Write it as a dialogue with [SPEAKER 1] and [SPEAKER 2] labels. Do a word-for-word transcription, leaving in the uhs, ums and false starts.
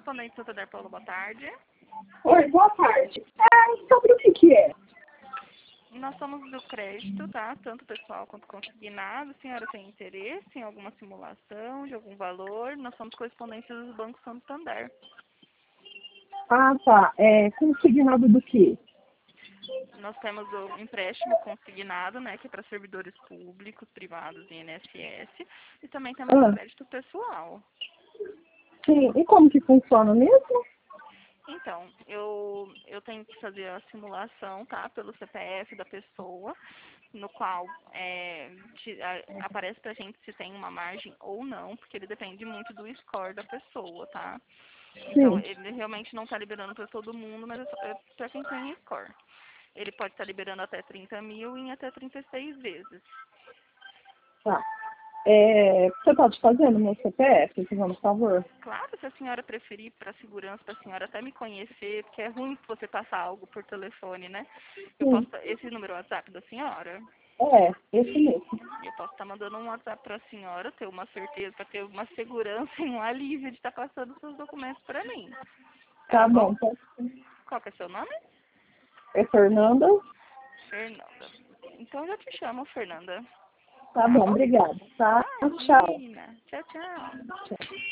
[SPEAKER 1] Correspondente Santander Paulo, boa tarde.
[SPEAKER 2] Oi, boa tarde. É, sobre o que que é?
[SPEAKER 1] Nós somos do crédito, tá? Tanto pessoal quanto consignado. A senhora tem interesse em alguma simulação de algum valor? Nós somos correspondentes do Banco Santander.
[SPEAKER 2] Ah, tá. É consignado do quê?
[SPEAKER 1] Nós temos o empréstimo consignado, né, que é para servidores públicos, privados e I N S S. E também temos o
[SPEAKER 2] Ah,
[SPEAKER 1] crédito pessoal.
[SPEAKER 2] sim. E como que funciona mesmo?
[SPEAKER 1] Então, eu, eu tenho que fazer a simulação, tá? Pelo C P F da pessoa, no qual é, te- a- aparece pra gente se tem uma margem ou não, porque ele depende muito do score da pessoa, tá? Então,
[SPEAKER 2] Sim.
[SPEAKER 1] ele realmente não está liberando para todo mundo, mas é só- é para quem tem score. Ele pode estar liberando até trinta mil em até trinta e seis vezes.
[SPEAKER 2] Tá. É, você pode fazer no meu C P F, por favor?
[SPEAKER 1] Claro, se a senhora preferir, para segurança, para a senhora até me conhecer, porque é ruim você passar algo por telefone, né? Eu
[SPEAKER 2] Sim.
[SPEAKER 1] posso, esse número é o WhatsApp da senhora?
[SPEAKER 2] É, esse mesmo.
[SPEAKER 1] Eu posso estar mandando um WhatsApp para a senhora, ter uma certeza, para ter uma segurança e um alívio de estar passando seus documentos para mim. Tá
[SPEAKER 2] Tá
[SPEAKER 1] bom?
[SPEAKER 2] bom. Tá.
[SPEAKER 1] Qual que é seu nome?
[SPEAKER 2] É Fernanda?
[SPEAKER 1] Fernanda. Então eu já te chamo, Fernanda.
[SPEAKER 2] Tá
[SPEAKER 1] Tá
[SPEAKER 2] bom,
[SPEAKER 1] bom?
[SPEAKER 2] obrigada. Tá? Tchau.
[SPEAKER 1] Imagina. Tchau, tchau.
[SPEAKER 2] Tchau.